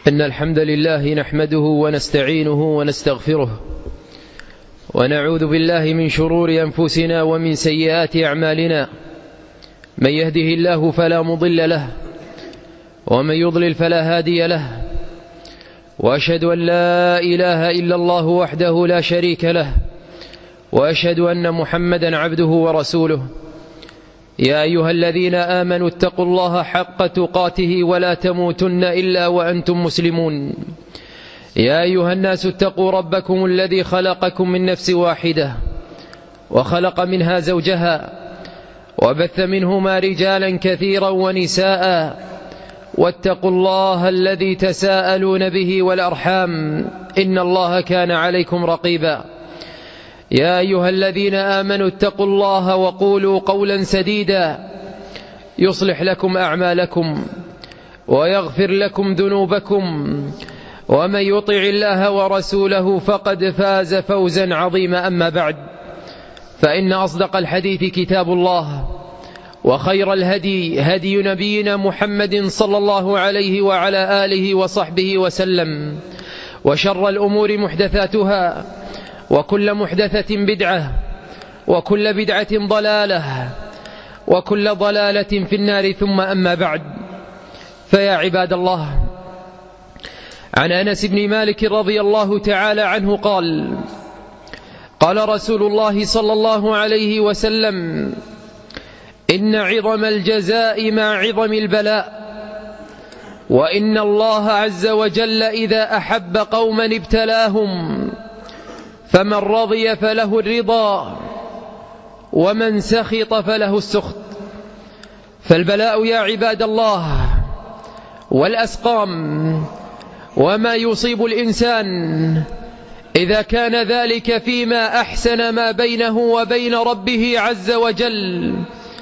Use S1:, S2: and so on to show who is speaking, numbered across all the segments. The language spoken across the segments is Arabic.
S1: إن الحمد لله نحمده ونستعينه ونستغفره ونعوذ بالله من شرور أنفسنا ومن سيئات أعمالنا. من يهده الله فلا مضل له ومن يضلل فلا هادي له، وأشهد أن لا إله إلا الله وحده لا شريك له، وأشهد أن محمدا عبده ورسوله. يا أيها الذين آمنوا اتقوا الله حق تقاته ولا تموتن إلا وأنتم مسلمون. يا أيها الناس اتقوا ربكم الذي خلقكم من نفس واحدة وخلق منها زوجها وبث منهما رجالا كثيرا ونساء، واتقوا الله الذي تساءلون به والأرحام إن الله كان عليكم رقيبا. يا أيها الذين آمنوا اتقوا الله وقولوا قولا سديدا يصلح لكم أعمالكم ويغفر لكم ذنوبكم، ومن يطع الله ورسوله فقد فاز فوزا عظيما. أما بعد، فإن أصدق الحديث كتاب الله، وخير الهدي هدي نبينا محمد صلى الله عليه وعلى آله وصحبه وسلم، وشر الأمور محدثاتها، وكل محدثة بدعة، وكل بدعة ضلالة، وكل ضلالة في النار. ثم أما بعد، فيا عباد الله، عن أنس بن مالك رضي الله تعالى عنه قال: قال رسول الله صلى الله عليه وسلم: إن عظم الجزاء مع عظم البلاء، وإن الله عز وجل إذا أحب قوما ابتلاهم، فمن رضي فله الرضا، ومن سخط فله السخط. فالبلاء يا عباد الله والأسقام وما يصيب الإنسان إذا كان ذلك فيما أحسن ما بينه وبين ربه عز وجل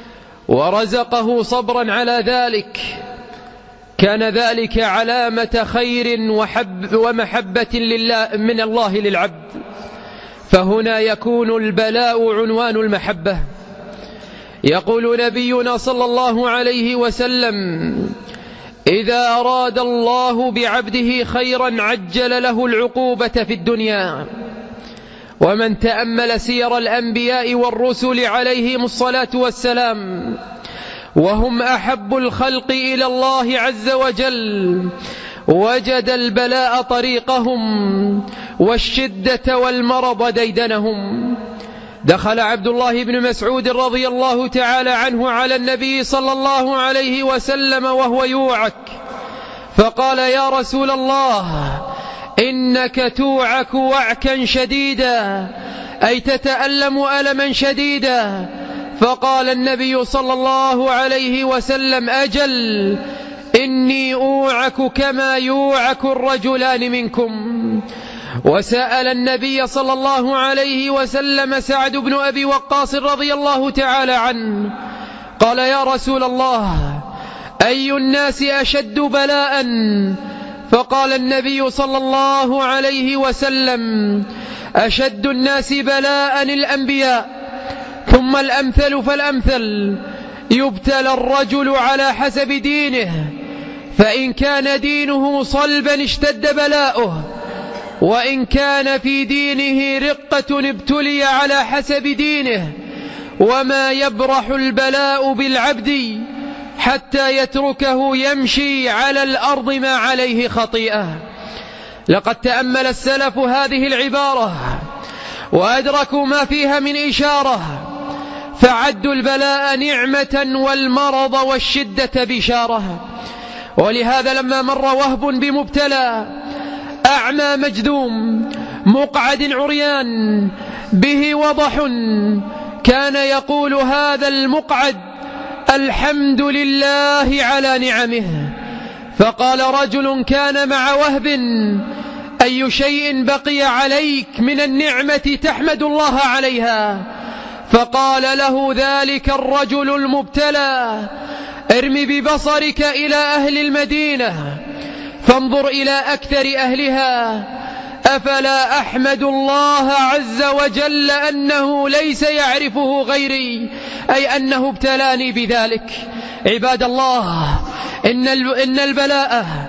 S1: ورزقه صبرا على ذلك، كان ذلك علامة خير ومحبة من الله للعبد. فهنا يكون البلاء عنوان المحبة. يقول نبينا صلى الله عليه وسلم: إذا أراد الله بعبده خيرا عجل له العقوبة في الدنيا. ومن تأمل سير الأنبياء والرسل عليهم الصلاة والسلام، وهم أحب الخلق إلى الله عز وجل، وجد البلاء طريقهم والشدة والمرض ديدنهم. دخل عبد الله بن مسعود رضي الله تعالى عنه على النبي صلى الله عليه وسلم وهو يوعك، فقال: يا رسول الله، إنك توعك وعكا شديدا، أي تتألم ألما شديدا. فقال النبي صلى الله عليه وسلم: أجل، إني أوعك كما يوعك الرجلان منكم. وسأل النبي صلى الله عليه وسلم سعد بن أبي وقاص رضي الله تعالى عنه، قال: يا رسول الله، أي الناس أشد بلاء؟ فقال النبي صلى الله عليه وسلم: أشد الناس بلاء الأنبياء، ثم الأمثل فالأمثل. يبتلى الرجل على حسب دينه، فإن كان دينه صلبا اشتد بلاؤه، وإن كان في دينه رقة ابتلي على حسب دينه. وما يبرح البلاء بالعبد حتى يتركه يمشي على الأرض ما عليه خطيئة. لقد تأمل السلف هذه العبارة وأدركوا ما فيها من إشارة، فعدوا البلاء نعمة والمرض والشدة بشارة. ولهذا لما مر وهب بمبتلى أعمى مجذوم مقعد عريان به وضح، كان يقول هذا المقعد: الحمد لله على نعمه. فقال رجل كان مع وهب: أي شيء بقي عليك من النعمة تحمد الله عليها؟ فقال له ذلك الرجل المبتلى: ارم ببصرك إلى أهل المدينة فانظر إلى أكثر أهلها، أفلا أحمد الله عز وجل أنه ليس يعرفه غيري، أي أنه ابتلاني بذلك. عباد الله، إن البلاء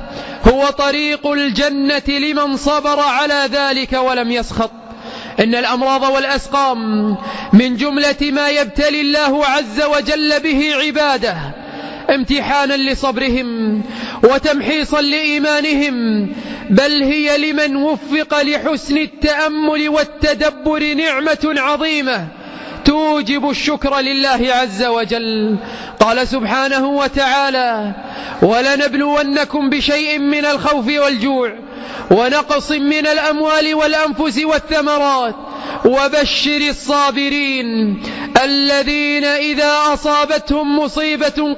S1: هو طريق الجنة لمن صبر على ذلك ولم يسخط. إن الأمراض والأسقام من جملة ما يبتلي الله عز وجل به عباده امتحانا لصبرهم وتمحيصا لإيمانهم، بل هي لمن وفق لحسن التأمل والتدبر نعمة عظيمة توجب الشكر لله عز وجل. قال سبحانه وتعالى: ولنبلونكم بشيء من الخوف والجوع ونقص من الأموال والأنفس والثمرات وبشر الصابرين الذين إذا أصابتهم مصيبة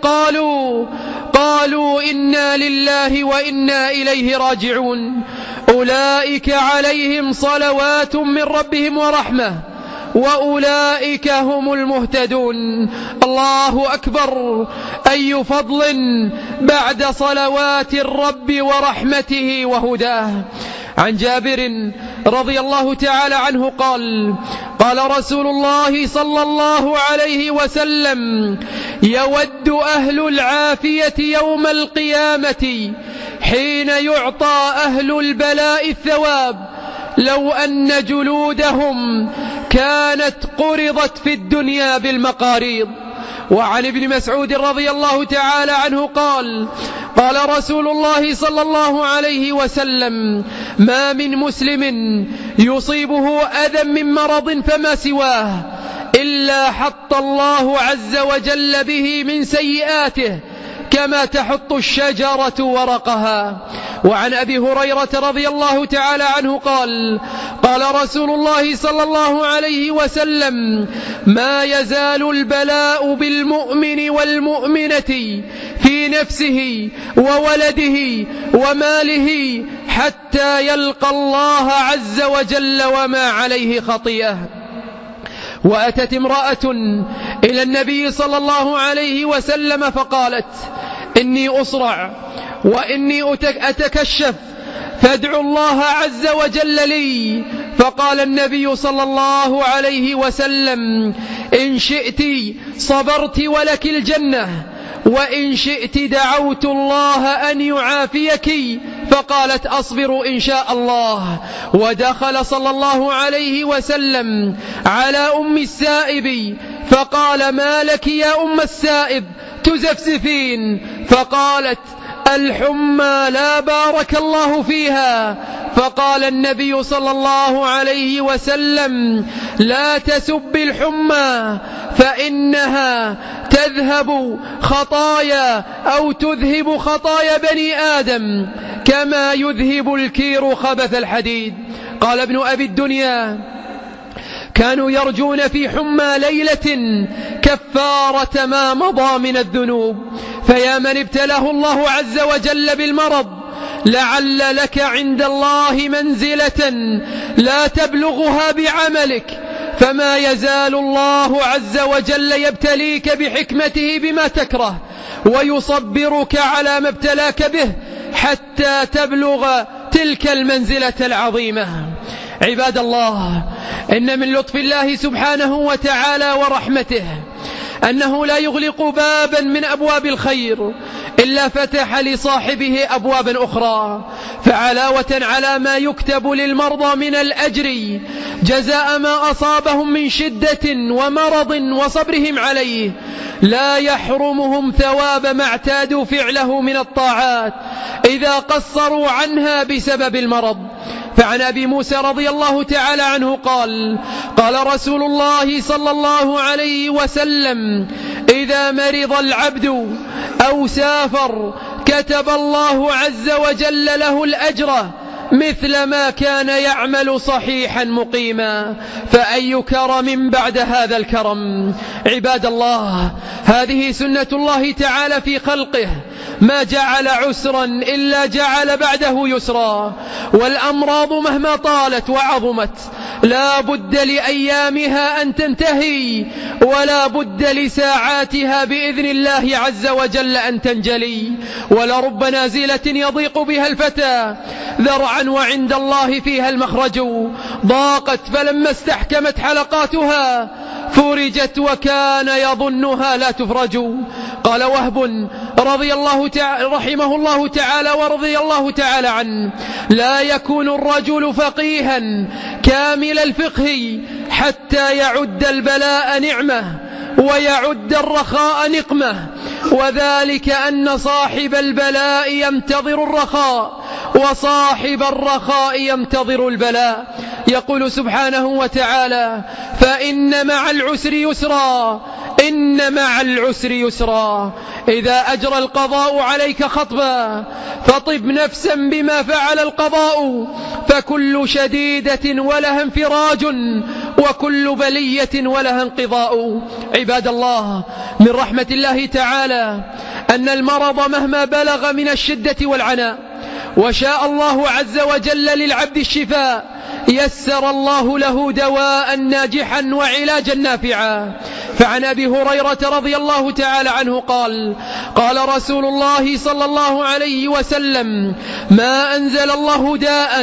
S1: قالوا إنا لله وإنا إليه راجعون أولئك عليهم صلوات من ربهم ورحمة وأولئك هم المهتدون. الله أكبر، أي فضل بعد صلوات الرب ورحمته وهداه. عن جابر رضي الله تعالى عنه قال رسول الله صلى الله عليه وسلم: يود أهل العافية يوم القيامة حين يعطى أهل البلاء الثواب لو أن جلودهم كانت قرضت في الدنيا بالمقاريض. وعن ابن مسعود رضي الله تعالى عنه قال رسول الله صلى الله عليه وسلم: ما من مسلم يصيبه أذى من مرض فما سواه إلا حط الله عز وجل به من سيئاته كما تحط الشجرة ورقها. وعن أبي هريرة رضي الله تعالى عنه قال رسول الله صلى الله عليه وسلم: ما يزال البلاء بالمؤمن والمؤمنة في نفسه وولده وماله حتى يلقى الله عز وجل وما عليه خطيئة. وأتت امرأة إلى النبي صلى الله عليه وسلم فقالت: إني أصرع وإني أتكشف فادعوا الله عز وجل لي. فقال النبي صلى الله عليه وسلم: إن شئت صبرت ولك الجنة وإن شئت دعوت الله أن يعافيك. فقالت: أصبر إن شاء الله. ودخل صلى الله عليه وسلم على أم السائب فقال: ما لك يا أم السائب تزفزفين؟ فقالت: الحمى لا بارك الله فيها. فقال النبي صلى الله عليه وسلم: لا تسب الحمى فإنها تذهب خطايا أو تذهب خطايا بني آدم كما يذهب الكير خبث الحديد. قال ابن أبي الدنيا: كانوا يرجون في حمى ليلة كفارة ما مضى من الذنوب. فيا من ابتلاه الله عز وجل بالمرض لعل لك عند الله منزلة لا تبلغها بعملك، فما يزال الله عز وجل يبتليك بحكمته بما تكره ويصبرك على ما ابتلاك به حتى تبلغ تلك المنزلة العظيمة. عباد الله، إن من لطف الله سبحانه وتعالى ورحمته أنه لا يغلق بابا من أبواب الخير إلا فتح لصاحبه أبوابا أخرى، فعلاوة على ما يكتب للمرضى من الأجر جزاء ما أصابهم من شدة ومرض وصبرهم عليه، لا يحرمهم ثواب ما اعتادوا فعله من الطاعات إذا قصروا عنها بسبب المرض. فعن أبي موسى رضي الله تعالى عنه قال رسول الله صلى الله عليه وسلم: إذا مرض العبد أو سافر كتب الله عز وجل له الأجر مثل ما كان يعمل صحيحا مقيما. فأي كرم بعد هذا الكرم؟ عباد الله، هذه سنة الله تعالى في خلقه، ما جعل عسرا إلا جعل بعده يسرا، والأمراض مهما طالت وعظمت لا بد لأيامها أن تنتهي ولا بد لساعاتها بإذن الله عز وجل أن تنجلي. ولرب نازلة يضيق بها الفتى ذرعا وعند الله فيها المخرج، ضاقت فلما استحكمت حلقاتها فرجت وكان يظنها لا تفرج. قال وهب رحمه الله تعالى ورضي الله تعالى عنه: لا يكون الرجل فقيها كامل الفقه حتى يعد البلاء نعمة ويعد الرخاء نقمة، وذلك أن صاحب البلاء ينتظر الرخاء وصاحب الرخاء ينتظر البلاء. يقول سبحانه وتعالى: فإن مع العسر يسرا، إن مع العسر يسرا. إذا أجرى القضاء عليك خطبا فطب نفسا بما فعل القضاء، فكل شديدة ولها انفراج وكل بلية ولها انقضاء. عباد الله، من رحمة الله تعالى أن المرض مهما بلغ من الشدة والعناء وشاء الله عز وجل للعبد الشفاء يسر الله له دواء ناجحا وعلاجا نافعا. فعن أبي هريرة رضي الله تعالى عنه قال: قال رسول الله صلى الله عليه وسلم: ما أنزل الله داء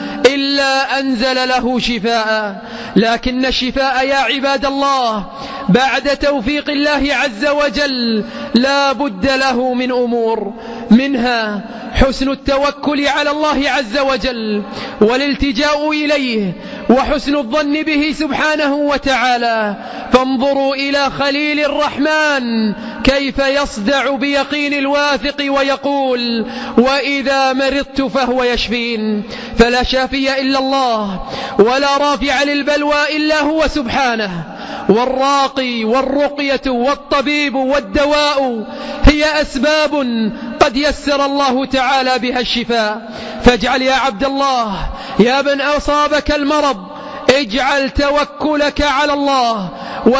S1: إلا أنزل له شفاء. لكن الشفاء يا عباد الله بعد توفيق الله عز وجل لا بد له من أمور، منها حسن التوكل على الله عز وجل والالتجاء إليه وحسن الظن به سبحانه وتعالى. فانظروا إلى خليل الرحمن كيف يصدع بيقين الواثق ويقول: وإذا مرضت فهو يشفين. فلا شافي إلا الله ولا رافع للبلوى إلا هو سبحانه، والراقي والرقية والطبيب والدواء هي أسباب قد يسر الله تعالى بها الشفاء. فاجعل يا عبد الله يا من أصابك المرض، اجعل توكلك على الله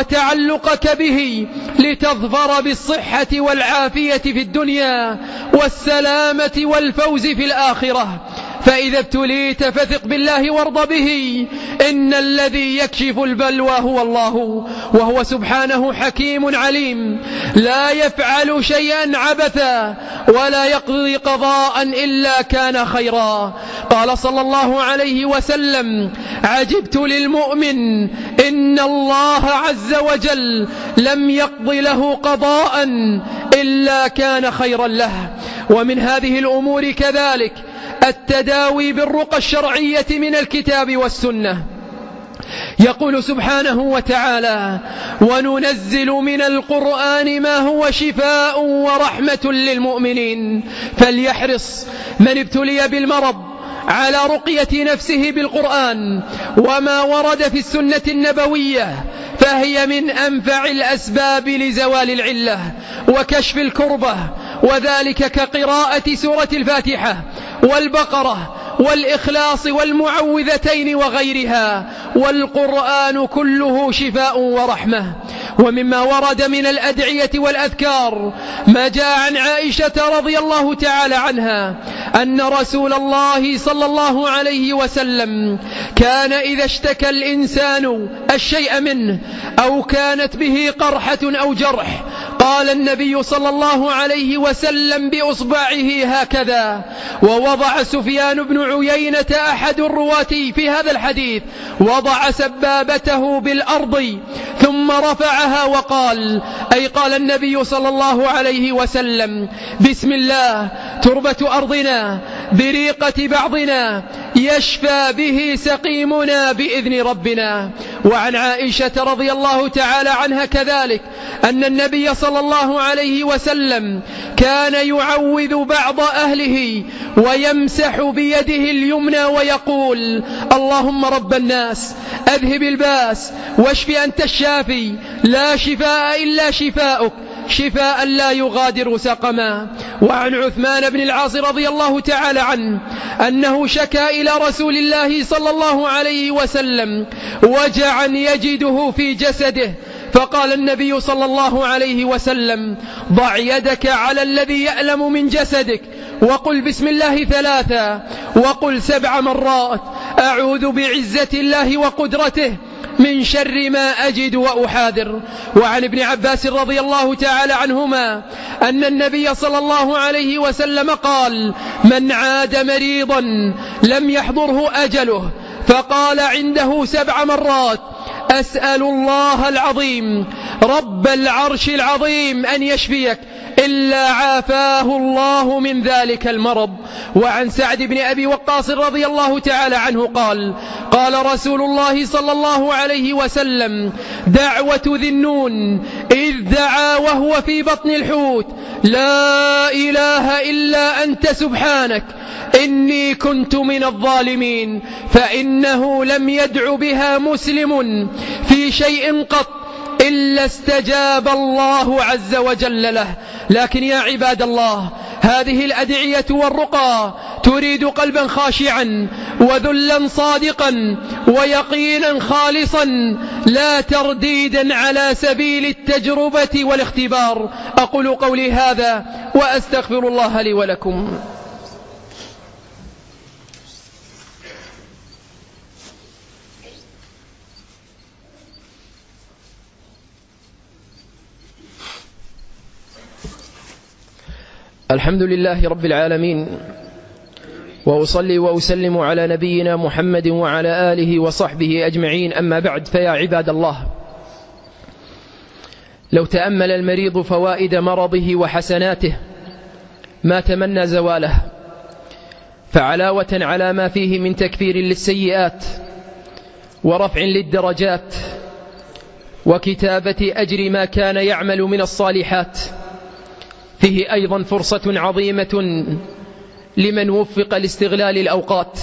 S1: وتعلقك به لتظفر بالصحة والعافية في الدنيا والسلامة والفوز في الآخرة. فإذا ابتليت فثق بالله وارض به، إن الذي يكشف البلوى هو الله، وهو سبحانه حكيم عليم لا يفعل شيئا عبثا ولا يقضي قضاء إلا كان خيرا. قال صلى الله عليه وسلم: عجبت للمؤمن إن الله عز وجل لم يقض له قضاء إلا كان خيرا له. ومن هذه الأمور كذلك التداوي بالرقى الشرعية من الكتاب والسنة. يقول سبحانه وتعالى: وننزل من القرآن ما هو شفاء ورحمة للمؤمنين. فليحرص من ابتلي بالمرض على رقية نفسه بالقرآن وما ورد في السنة النبوية، فهي من أنفع الأسباب لزوال العلة وكشف الكربة، وذلك كقراءة سورة الفاتحة والبقرة والإخلاص والمعوذتين وغيرها، والقرآن كله شفاء ورحمة. ومما ورد من الأدعية والأذكار ما جاء عن عائشة رضي الله تعالى عنها أن رسول الله صلى الله عليه وسلم كان إذا اشتكى الإنسان الشيء منه أو كانت به قرحة أو جرح قال النبي صلى الله عليه وسلم بإصبعه هكذا. ووضع سفيان بن عيينة أحد الرواة في هذا الحديث وضع سبابته بالأرض ثم رفعها وقال، أي قال النبي صلى الله عليه وسلم: بسم الله تربة أرضنا بريقة بعضنا يشفى به سقيمنا بإذن ربنا. وعن عائشة رضي الله تعالى عنها كذلك أن النبي صلى الله عليه وسلم كان يعوذ بعض أهله ويمسح بيده اليمنى ويقول: اللهم رب الناس أذهب الباس واشف أنت الشافي لا شفاء إلا شفاؤك شفاء لا يغادر سقما. وعن عثمان بن العاص رضي الله تعالى عنه أنه شكى إلى رسول الله صلى الله عليه وسلم وجعا يجده في جسده، فقال النبي صلى الله عليه وسلم: ضع يدك على الذي يألم من جسدك وقل بسم الله 3 وقل 7 مرات أعوذ بعزة الله وقدرته من شر ما أجد وأحاذر. وعن ابن عباس رضي الله تعالى عنهما أن النبي صلى الله عليه وسلم قال: من عاد مريضا لم يحضره أجله فقال عنده 7 مرات أسأل الله العظيم رب العرش العظيم أن يشفيك إلا عافاه الله من ذلك المرض. وعن سعد بن أبي وقاص رضي الله تعالى عنه قال: قال رسول الله صلى الله عليه وسلم: دعوة ذي النون إذ دعا وهو في بطن الحوت: لا إله إلا أنت سبحانك إني كنت من الظالمين. فإنه لم يدع بها مسلم في شيء قط إلا استجاب الله عز وجل له. لكن يا عباد الله، هذه الأدعية والرقى تريد قلبا خاشعا وذلا صادقا ويقينا خالصا، لا ترديدا على سبيل التجربة والاختبار. أقول قولي هذا وأستغفر الله لي ولكم. الحمد لله رب العالمين، وأصلي وأسلم على نبينا محمد وعلى آله وصحبه أجمعين. أما بعد، فيا عباد الله، لو تأمل المريض فوائد مرضه وحسناته ما تمنى زواله، فعلاوة على ما فيه من تكفير للسيئات ورفع للدرجات وكتابة أجر ما كان يعمل من الصالحات، فيه أيضا فرصة عظيمة لمن وفق لاستغلال الأوقات،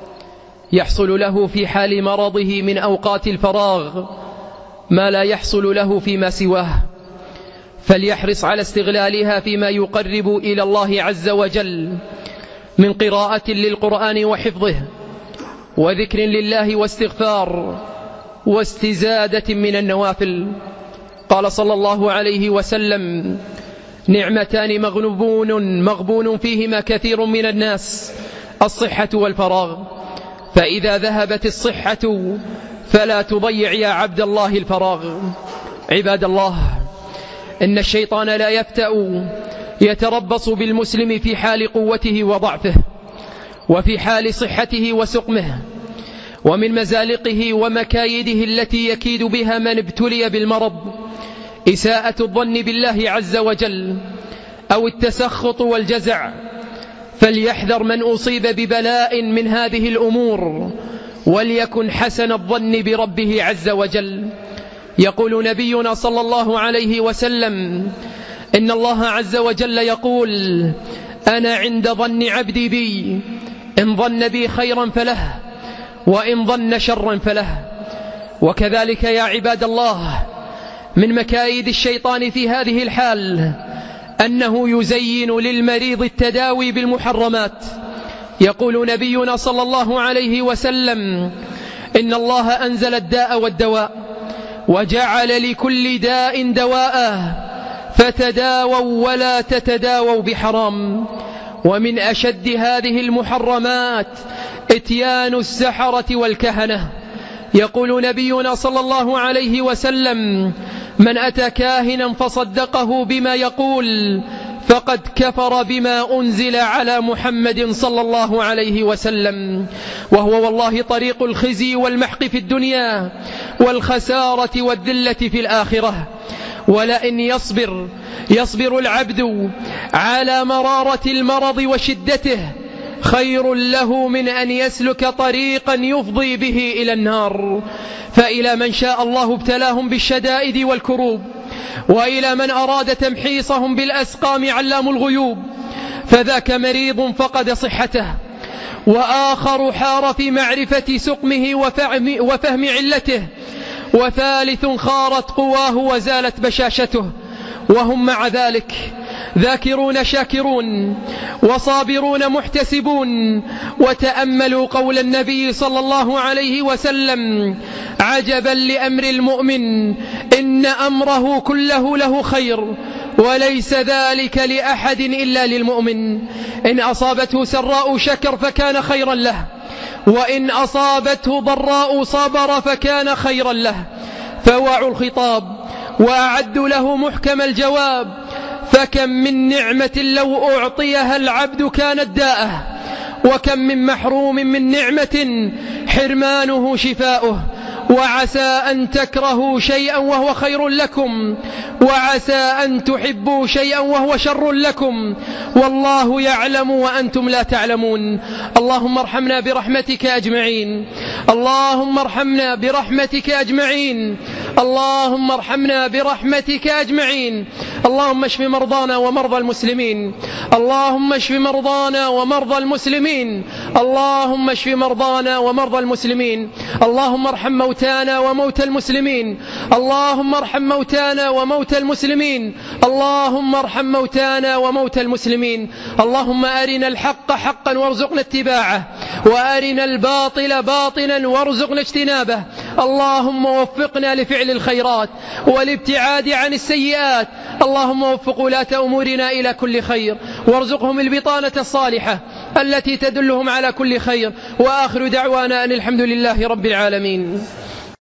S1: يحصل له في حال مرضه من أوقات الفراغ ما لا يحصل له فيما سواه، فليحرص على استغلالها فيما يقرب إلى الله عز وجل من قراءة للقرآن وحفظه وذكر لله واستغفار واستزادة من النوافل. قال صلى الله عليه وسلم: نعمتان مغبون فيهما كثير من الناس: الصحة والفراغ، فإذا ذهبت الصحة فلا تضيع يا عبد الله الفراغ. عباد الله، إن الشيطان لا يفتأ يتربص بالمسلم في حال قوته وضعفه، وفي حال صحته وسقمه، ومن مزالقه ومكايده التي يكيد بها من ابتلي بالمرض إساءة الظن بالله عز وجل أو التسخط والجزع. فليحذر من أصيب ببلاء من هذه الأمور، وليكن حسن الظن بربه عز وجل. يقول نبينا صلى الله عليه وسلم: إن الله عز وجل يقول: أنا عند ظن عبدي بي، إن ظن بي خيرا فله، وإن ظن شرا فله. وكذلك يا عباد الله، من مكايد الشيطان في هذه الحال أنه يزين للمريض التداوي بالمحرمات. يقول نبينا صلى الله عليه وسلم: إن الله أنزل الداء والدواء وجعل لكل داء دواء، فتداووا ولا تتداووا بحرام. ومن أشد هذه المحرمات إتيان السحرة والكهنة. يقول نبينا صلى الله عليه وسلم: من أتى كاهنا فصدقه بما يقول فقد كفر بما أنزل على محمد صلى الله عليه وسلم، وهو والله طريق الخزي والمحق في الدنيا والخسارة والذلة في الآخرة. ولئن يصبر العبد على مرارة المرض وشدته خير له من أن يسلك طريقا يفضي به إلى النار. فإلى من شاء الله ابتلاهم بالشدائد والكروب، وإلى من أراد تمحيصهم بالأسقام علام الغيوب، فذاك مريض فقد صحته، وآخر حار في معرفة سقمه وفهم علته، وثالث خارت قواه وزالت بشاشته. وهم مع ذلك ذاكرون شاكرون وصابرون محتسبون. وتأملوا قول النبي صلى الله عليه وسلم: عجبا لأمر المؤمن إن أمره كله له خير، وليس ذلك لأحد إلا للمؤمن. إن أصابته سراء شكر فكان خيرا له، وإن أصابته ضراء صبر فكان خيرا له. فوعوا الخطاب وأعدوا له محكم الجواب، فكم من نعمة لو أعطيها العبد كانت داءه، وكم من محروم من نعمة حرمانه شفاؤه، وعسى أن تكرهوا شيئا وهو خير لكم، وعسى أن تحبوا شيئا وهو شر لكم، والله يعلم وأنتم لا تعلمون. اللهم ارحمنا برحمتك أجمعين، اللهم ارحمنا برحمتك أجمعين، اللهم ارحمنا برحمتك أجمعين. اللهم اشف مرضانا ومرضى المسلمين، اللهم اشف مرضانا ومرضى المسلمين، اللهم اشف مرضانا ومرضى المسلمين. اللهم ارحم موتانا وموتى المسلمين، اللهم ارحم موتانا وموتى المسلمين، اللهم ارحم موتانا وموتى المسلمين. اللهم أرنا الحق حقا وارزقنا اتباعه، وأرنا الباطل باطلا وارزقنا اجتنابه. اللهم وفقنا لفعل الخيرات والابتعاد عن السيئات. اللهم وفق ولاة أمورنا إلى كل خير، وارزقهم البطانة الصالحة التي تدلهم على كل خير. وآخر دعوانا أن الحمد لله رب العالمين.